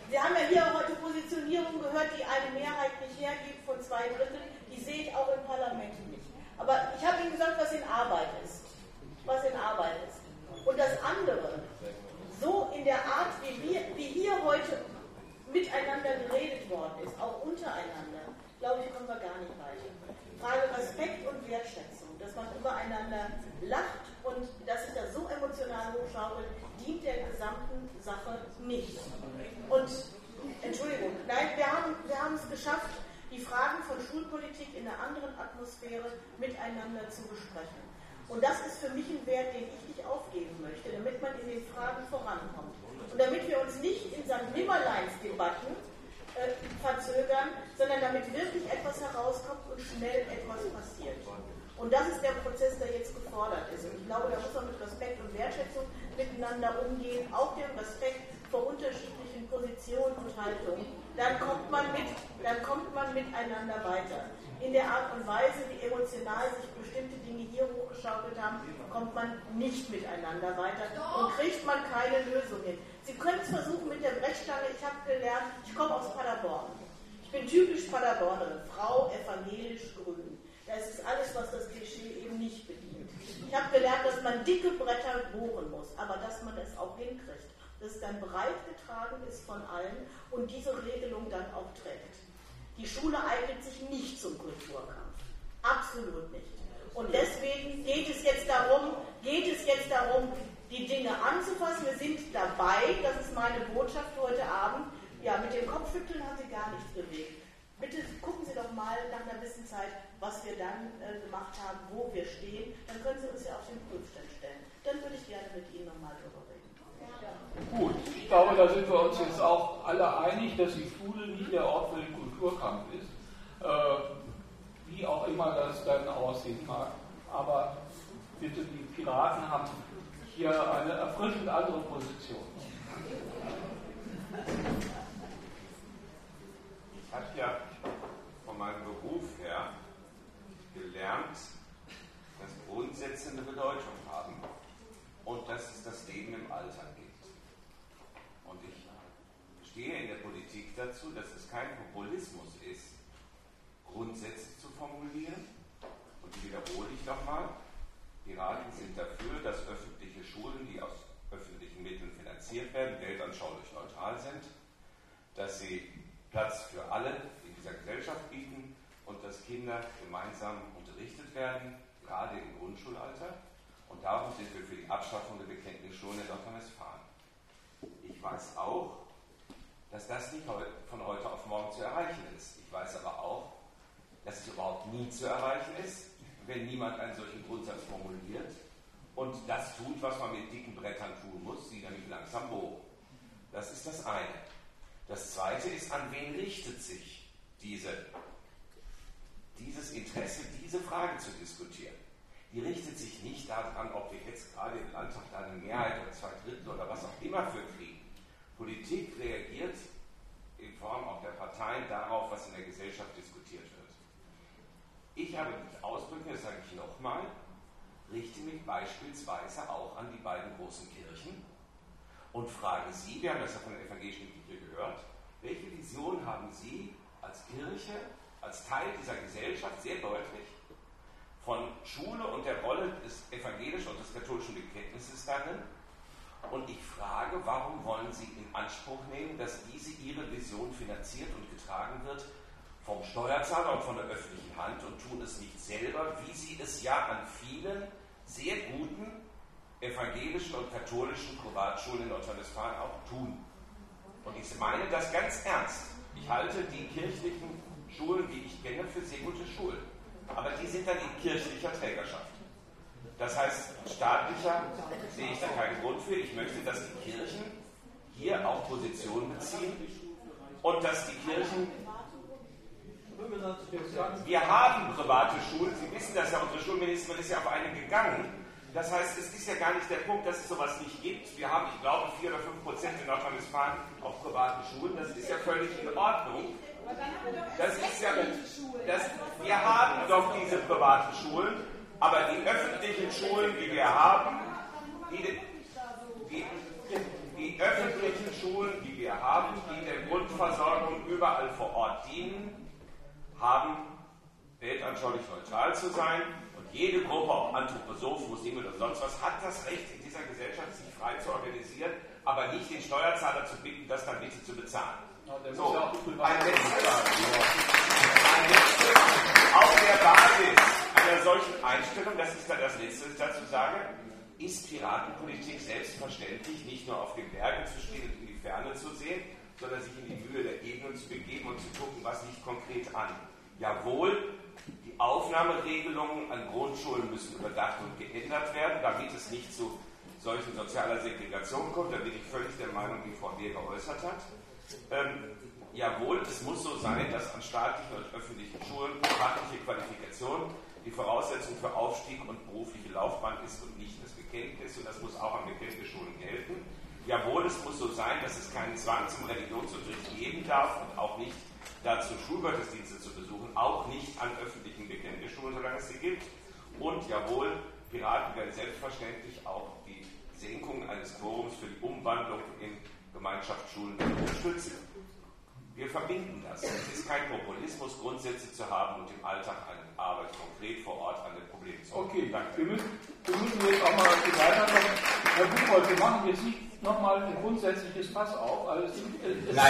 Speaker 14: Sie haben ja hier heute Positionierungen gehört, die eine Mehrheit nicht hergibt von 2/3. Die sehe ich auch im Parlament nicht. Aber ich habe Ihnen gesagt, was in Arbeit ist. Was in Arbeit ist. Und das andere, so in der Art, wie hier heute miteinander geredet worden ist, auch untereinander, glaube ich, kommen wir gar nicht weiter. Frage Respekt und Wertschätzung, dass man übereinander lacht und dass sich das so emotional hochschaukelt, dient der gesamten Sache nicht. Und, Entschuldigung, nein, wir haben es geschafft, die Fragen von Schulpolitik in einer anderen Atmosphäre miteinander zu besprechen. Und das ist für mich ein Wert, den ich nicht aufgeben möchte, damit man in den Fragen vorankommt. Und damit wir uns nicht in St. Nimmerleins-Debatten verzögern, sondern damit wirklich etwas herauskommt und schnell etwas passiert. Und das ist der Prozess, der jetzt gefordert ist. Und ich glaube, da muss man mit Respekt und Wertschätzung miteinander umgehen, auch dem Respekt vor unterschiedlichen Positionen und Haltungen. Dann kommt man miteinander weiter. In der Art und Weise, wie emotional sich bestimmte Dinge hier hochgeschaukelt haben, kommt man nicht miteinander weiter und kriegt man keine Lösung hin. Sie können es versuchen mit der Brechstange. Ich habe gelernt, ich komme aus Paderborn. Ich bin typisch Paderbornerin, Frau, evangelisch, grün. Das ist alles, was das Klischee eben nicht bedient. Ich habe gelernt, dass man dicke Bretter bohren muss, aber dass man es auch hinkriegt, dass es dann breit getragen ist von allen und diese Regelung dann auch trägt. Die Schule eignet sich nicht zum Kulturkampf. Absolut nicht. Und deswegen geht es jetzt darum, die Dinge anzufassen. Wir sind dabei, das ist meine Botschaft heute Abend. Ja, mit dem Kopfschütteln hat sie gar nichts bewegt. Bitte gucken Sie doch mal nach einer gewissen Zeit, was wir dann gemacht haben, wo wir stehen. Dann können Sie uns ja auf den Prüfstand stellen. Dann würde ich gerne mit Ihnen nochmal darüber reden. Ja.
Speaker 1: Gut, ich glaube, da sind wir uns jetzt auch alle einig, dass die Schule nicht der Ort für den Kulturkampf ist. Wie auch immer das dann aussehen mag. Aber bitte, die Piraten haben hier eine erfrischend andere Position.
Speaker 15: Ich habe ja von meinem Beruf her gelernt, dass Grundsätze eine Bedeutung haben und dass es das Leben im Alltag gibt. Und ich stehe in der Politik dazu, dass es kein Populismus ist, Grundsätze zu formulieren. Und die wiederhole ich nochmal. Piraten sind dafür, dass öffentliche Schulen, die aus öffentlichen Mitteln finanziert werden, weltanschaulich neutral sind, dass sie Platz für alle in dieser Gesellschaft bieten und dass Kinder gemeinsam unterrichtet werden, gerade im Grundschulalter. Und darum sind wir für die Abschaffung der Bekenntnisschulen in Nordrhein-Westfalen. Ich weiß auch, dass das nicht von heute auf morgen zu erreichen ist. Ich weiß aber auch, dass es überhaupt nie zu erreichen ist, wenn niemand einen solchen Grundsatz formuliert und das tut, was man mit dicken Brettern tun muss, sie nämlich langsam bohren. Das ist das eine. Das zweite ist, an wen richtet sich dieses Interesse, diese Frage zu diskutieren. Die richtet sich nicht daran, ob wir jetzt gerade im Landtag da eine Mehrheit oder 2/3 oder was auch immer für kriegen. Politik reagiert in Form auch der Parteien darauf, was in der Gesellschaft diskutiert wird. Ich habe mich ausdrücken, das sage ich nochmal, richte mich beispielsweise auch an die beiden großen Kirchen und frage Sie, wir haben das ja von der evangelischen Kirche gehört, welche Vision haben Sie als Kirche, als Teil dieser Gesellschaft sehr deutlich von Schule und der Rolle des evangelischen und des katholischen Bekenntnisses darin? Und ich frage, warum wollen Sie in Anspruch nehmen, dass diese Ihre Vision finanziert und getragen wird vom Steuerzahler und von der öffentlichen Hand und tun es nicht selber, wie Sie es ja an vielen sehr guten evangelischen und katholischen Privatschulen in Nordrhein-Westfalen auch tun. Und ich meine das ganz ernst. Ich halte die kirchlichen Schulen, die ich kenne, für sehr gute Schulen. Aber die sind dann in kirchlicher Trägerschaft. Das heißt, staatlicher sehe ich da keinen Grund für. Ich möchte, dass die Kirchen hier auch Position beziehen und dass die Kirchen... Wir haben private Schulen, Sie wissen das ja, unsere Schulministerin ist ja auf eine gegangen. Das heißt, es ist ja gar nicht der Punkt, dass es sowas nicht gibt. Wir haben, ich glaube, 4 oder 5% in Nordrhein-Westfalen auf privaten Schulen. Das ist ja völlig in Ordnung. Das ist ja, wir haben doch diese privaten Schulen, aber die öffentlichen Schulen, die wir haben, die Die öffentlichen Schulen, die wir haben, die der Grundversorgung überall vor Ort dienen, haben weltanschaulich neutral zu sein. Und jede Gruppe, ob Anthroposoph, Muslim oder sonst was, hat das Recht, in dieser Gesellschaft sich frei zu organisieren, aber nicht den Steuerzahler zu bitten, das dann bitte zu bezahlen. So, ein letztes. Auf der Basis einer solchen Einstellung, das ist dann das Letzte, was ich dazu sage, ist Piratenpolitik selbstverständlich nicht nur auf den Bergen zu stehen und in die Ferne zu sehen, sondern sich in die Mühe der Ebenen zu begeben und zu gucken, was liegt konkret an. Jawohl, die Aufnahmeregelungen an Grundschulen müssen überdacht und geändert werden, damit es nicht zu solchen sozialer Segregation kommt. Da bin ich völlig der Meinung, die Frau Dehr geäußert hat. Jawohl, es muss so sein, dass an staatlichen und öffentlichen Schulen fachliche Qualifikation die Voraussetzung für Aufstieg und berufliche Laufbahn ist und nicht das Bekenntnis, und das muss auch an Bekenntnisschulen gelten. Jawohl, es muss so sein, dass es keinen Zwang zum Religionsunterricht geben darf und auch nicht dazu Schulgottesdienste zu besuchen, auch nicht an öffentlichen Bekenntnisschulen, solange es sie gibt. Und jawohl, Piraten werden selbstverständlich auch die Senkung eines Quorums für die Umwandlung in Gemeinschaftsschulen unterstützen. Wir verbinden das. Es ist kein Populismus, Grundsätze zu haben und im Alltag eine Arbeit konkret vor Ort an den Problemen zu machen.
Speaker 1: Okay, danke. Wir müssen jetzt auch mal weiterkommen. Herr Buchholz, wir machen jetzt nicht nochmal ein grundsätzliches Fass auf. Also es sind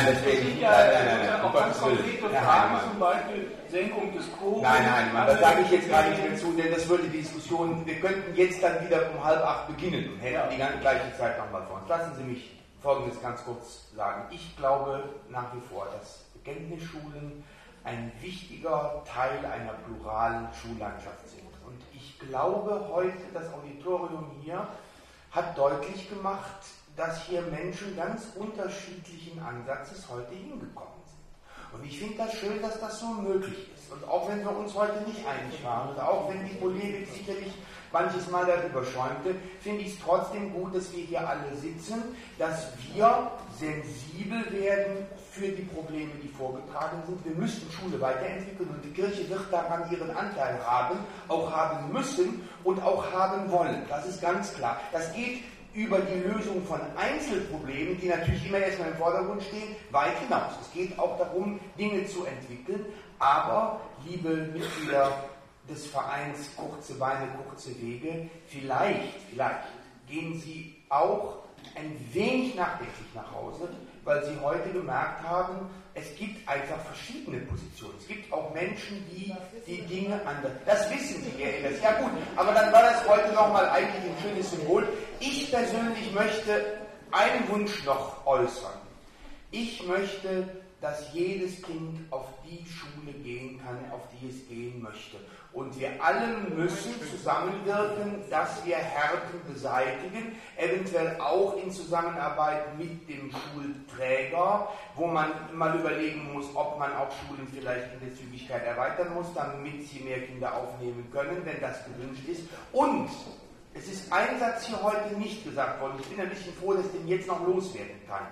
Speaker 1: ja auch ganz konkrete Fragen, zum Beispiel Senkung des Quorums.
Speaker 3: Nein, das sage ich jetzt gar nicht mehr zu, denn das würde die Diskussion, wir könnten jetzt dann wieder um 7:30 beginnen und hätten die ganze gleiche Zeit nochmal vor uns. Lassen Sie mich Folgendes ganz kurz sagen. Ich glaube nach wie vor, dass Bekenntnisschulen ein wichtiger Teil einer pluralen Schullandschaft sind. Und ich glaube heute, das Auditorium hier hat deutlich gemacht, dass hier Menschen ganz unterschiedlichen Ansatzes heute hingekommen sind. Und ich finde das schön, dass das so möglich ist. Und auch wenn wir uns heute nicht einig waren und auch wenn die Polemik sicherlich manches Mal darüber schäumte, finde ich es trotzdem gut, dass wir hier alle sitzen, dass wir sensibel werden für die Probleme, die vorgetragen sind. Wir müssen Schule weiterentwickeln und die Kirche wird daran ihren Anteil haben, auch haben müssen und auch haben wollen. Das ist ganz klar. Das geht über die Lösung von Einzelproblemen, die natürlich immer erstmal im Vordergrund stehen, weit hinaus. Es geht auch darum, Dinge zu entwickeln, aber, liebe Mitglieder des Vereins Kurze Beine, kurze Wege, vielleicht gehen Sie auch ein wenig nachdenklich nach Hause, weil Sie heute gemerkt haben, es gibt einfach verschiedene Positionen. Es gibt auch Menschen, die die Dinge anders. Das wissen Sie, Herr Ehlers. Ja gut, aber dann war das heute nochmal eigentlich ein schönes Symbol. Ich persönlich möchte einen Wunsch noch äußern. Ich möchte, dass jedes Kind auf die Schule gehen kann, auf die es gehen möchte. Und wir alle müssen zusammenwirken, dass wir Härten beseitigen, eventuell auch in Zusammenarbeit mit dem Schulträger, wo man mal überlegen muss, ob man auch Schulen vielleicht in der Zügigkeit erweitern muss, damit sie mehr Kinder aufnehmen können, wenn das gewünscht ist. Und es ist ein Satz hier heute nicht gesagt worden. Ich bin ein bisschen froh, dass ich den jetzt noch loswerden kann.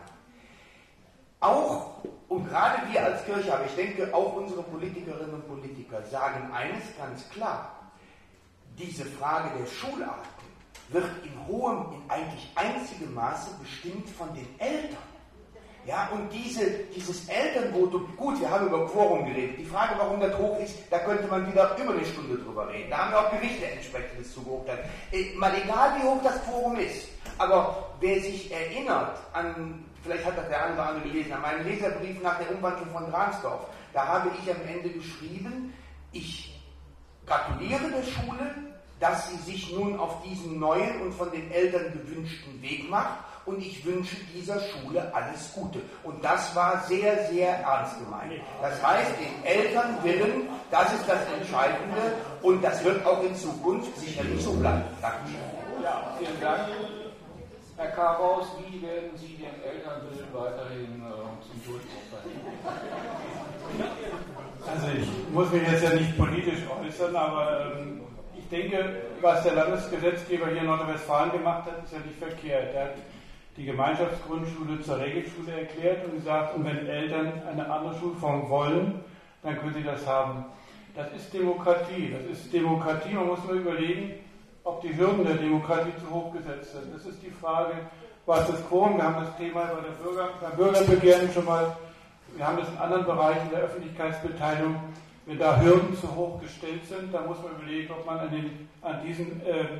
Speaker 3: Auch, und gerade wir als Kirche, aber ich denke auch unsere Politikerinnen und Politiker sagen eines ganz klar: Diese Frage der Schularten wird in eigentlich einzigem Maße bestimmt von den Eltern. Ja, und dieses Elternvotum, gut, wir haben über Quorum geredet. Die Frage, warum das hoch ist, da könnte man wieder über eine Stunde drüber reden. Da haben wir auch Gerichte entsprechendes zugeurteilt. Mal egal, wie hoch das Quorum ist. Aber wer sich erinnert an, vielleicht hat das der eine oder andere gelesen, an meinen Leserbrief nach der Umwandlung von Drangsdorf, da habe ich am Ende geschrieben, ich gratuliere der Schule, dass sie sich nun auf diesen neuen und von den Eltern gewünschten Weg macht, und ich wünsche dieser Schule alles Gute. Und das war sehr, sehr ernst gemeint. Das heißt, den Elternwillen, das ist das Entscheidende, und das wird auch in Zukunft sicherlich so bleiben. Dankeschön.
Speaker 1: Ja, vielen Dank. Herr Karaus, wie werden Sie den Elternwillen weiterhin zum Durchbruch verhindern?
Speaker 16: Also ich muss mich jetzt ja nicht politisch äußern, aber ich denke, was der Landesgesetzgeber hier in Nordrhein-Westfalen gemacht hat, ist ja nicht verkehrt. Er hat die Gemeinschaftsgrundschule zur Regelschule erklärt und gesagt, und wenn Eltern eine andere Schulform wollen, dann können sie das haben. Das ist Demokratie. Man muss nur überlegen, ob die Hürden der Demokratie zu hoch gesetzt sind. Das ist die Frage, was das Quorum, wir haben das Thema beim Bürgerbegehren schon mal, wir haben das in anderen Bereichen der Öffentlichkeitsbeteiligung, wenn da Hürden zu hoch gestellt sind, dann muss man überlegen, ob man an diesen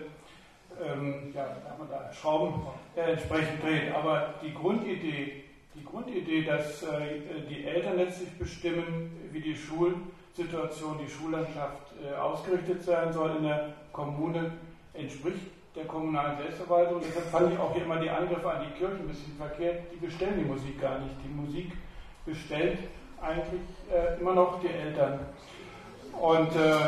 Speaker 16: Schrauben entsprechend dreht. Aber die Grundidee, dass die Eltern letztlich bestimmen, wie die Schulsituation, die Schullandschaft ausgerichtet sein soll in der Kommune, entspricht der kommunalen Selbstverwaltung. Deshalb fand ich auch hier immer die Angriffe an die Kirchen ein bisschen verkehrt. Die bestellen die Musik gar nicht. Die Musik bestellt eigentlich immer noch die Eltern. Und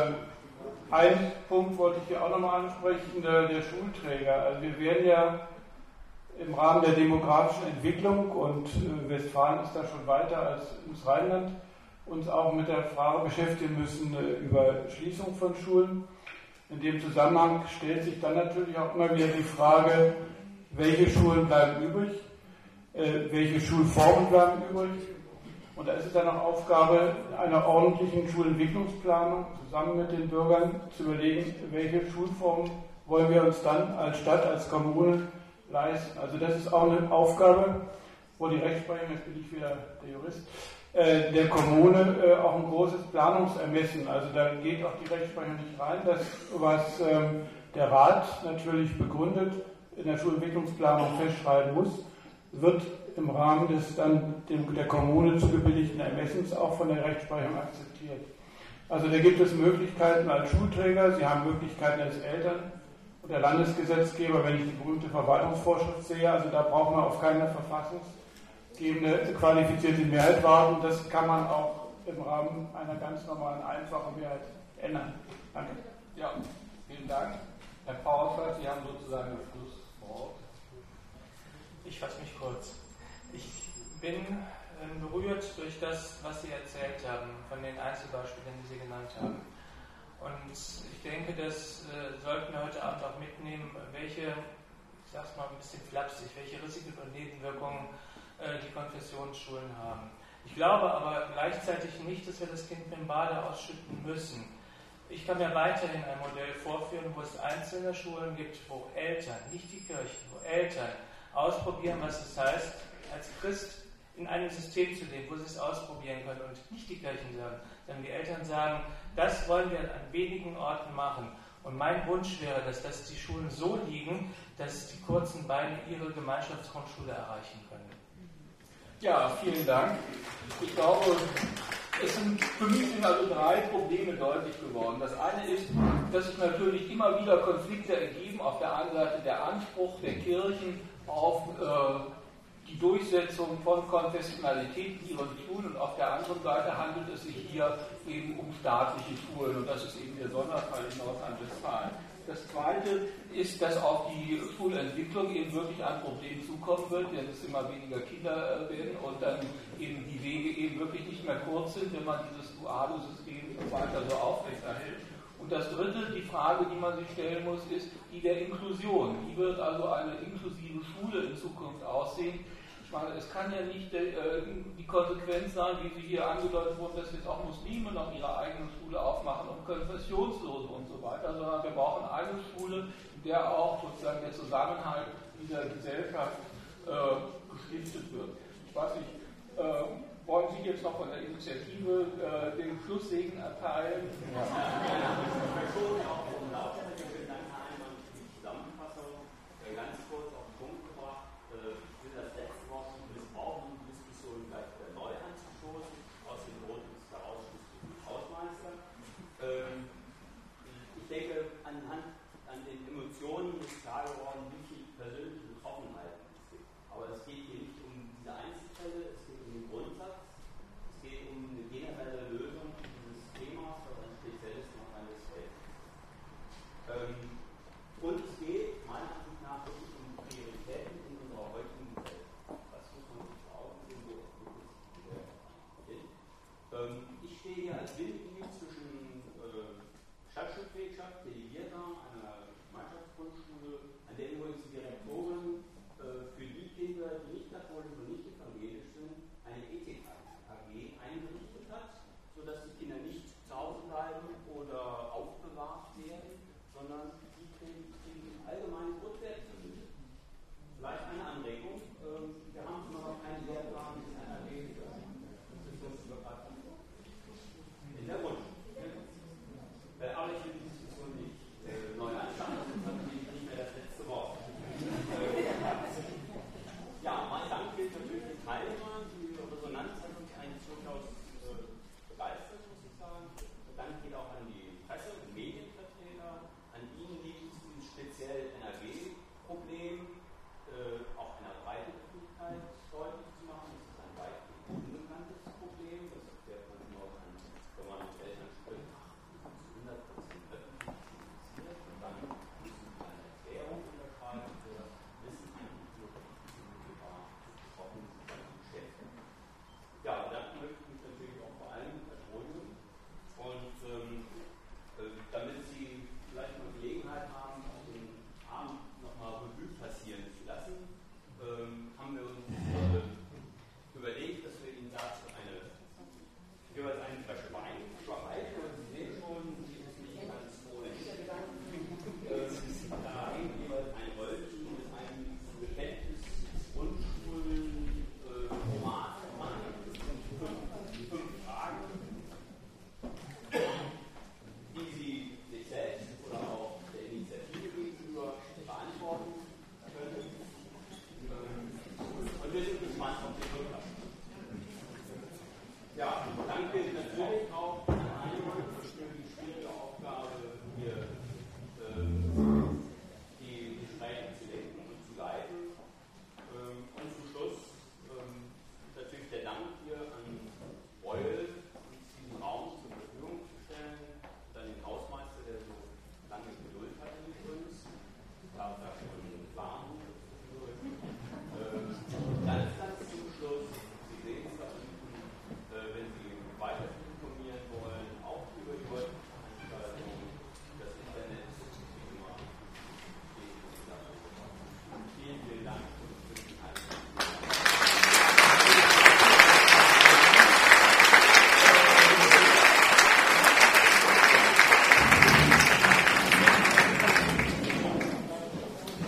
Speaker 16: einen Punkt wollte ich hier auch nochmal ansprechen, der Schulträger. Also wir werden ja im Rahmen der demografischen Entwicklung, und Westfalen ist da schon weiter als das Rheinland, uns auch mit der Frage beschäftigen müssen über Schließung von Schulen. In dem Zusammenhang stellt sich dann natürlich auch immer wieder die Frage, welche Schulen bleiben übrig, welche Schulformen bleiben übrig. Und da ist es dann auch Aufgabe einer ordentlichen Schulentwicklungsplanung, zusammen mit den Bürgern zu überlegen, welche Schulformen wollen wir uns dann als Stadt, als Kommune leisten. Also das ist auch eine Aufgabe, wo die Rechtsprechung, jetzt bin ich wieder der Jurist, der Kommune auch ein großes Planungsermessen. Also da geht auch die Rechtsprechung nicht rein. Das, was der Rat natürlich begründet in der Schulentwicklungsplanung festschreiben muss, wird im Rahmen des dann der Kommune zu gebilligten Ermessens auch von der Rechtsprechung akzeptiert. Also da gibt es Möglichkeiten als Schulträger, Sie haben Möglichkeiten als Eltern und der Landesgesetzgeber, wenn ich die berühmte Verwaltungsvorschrift sehe, also da braucht man auf keine verfassungsgebende qualifizierte Mehrheit warten. Das kann man auch im Rahmen einer ganz normalen, einfachen Mehrheit ändern. Danke.
Speaker 1: Ja, vielen Dank. Herr Pauschert, Sie haben sozusagen das Schlusswort.
Speaker 17: Ich fasse mich kurz. Ich bin berührt durch das, was Sie erzählt haben, von den Einzelbeispielen, die Sie genannt haben. Und ich denke, das sollten wir heute Abend auch mitnehmen, welche, ich sage es mal ein bisschen flapsig, welche Risiken und Nebenwirkungen die Konfessionsschulen haben. Ich glaube aber gleichzeitig nicht, dass wir das Kind mit dem Bade ausschütten müssen. Ich kann mir weiterhin ein Modell vorführen, wo es einzelne Schulen gibt, wo Eltern, nicht die Kirchen, wo Eltern ausprobieren, was es heißt, als Christ in einem System zu leben, wo sie es ausprobieren können und nicht die Kirchen sagen, sondern die Eltern sagen, das wollen wir an wenigen Orten machen. Und mein Wunsch wäre, dass die Schulen so liegen, dass die kurzen Beine ihre Gemeinschaftsgrundschule erreichen können.
Speaker 1: Ja, vielen Dank. Ich glaube, für mich sind also 3 Probleme deutlich geworden. Das eine ist, dass sich natürlich immer wieder Konflikte ergeben. Auf der einen Seite der Anspruch der Kirchen auf die Durchsetzung von Konfessionalität in ihren Schulen, und auf der anderen Seite handelt es sich hier eben um staatliche Schulen, und das ist eben der Sonderfall in Nordrhein-Westfalen. Das Zweite ist, dass auf die Schulentwicklung eben wirklich ein Problem zukommen wird, denn es immer weniger Kinder werden und dann eben die Wege eben wirklich nicht mehr kurz sind, wenn man dieses duale System weiter so aufrechterhält. Und das Dritte, die Frage, die man sich stellen muss, ist die der Inklusion. Wie wird also eine inklusive Schule in Zukunft aussehen? Ich meine, es kann ja nicht die Konsequenz sein, wie sie hier angedeutet wurde, dass jetzt auch Muslime noch ihre eigene Schule aufmachen und Konfessionslose und so weiter, sondern wir brauchen eine Schule, in der auch sozusagen der Zusammenhalt dieser Gesellschaft gestiftet wird. Ich weiß nicht, wollen Sie jetzt noch von der Initiative den Schlusssegen erteilen? Ja.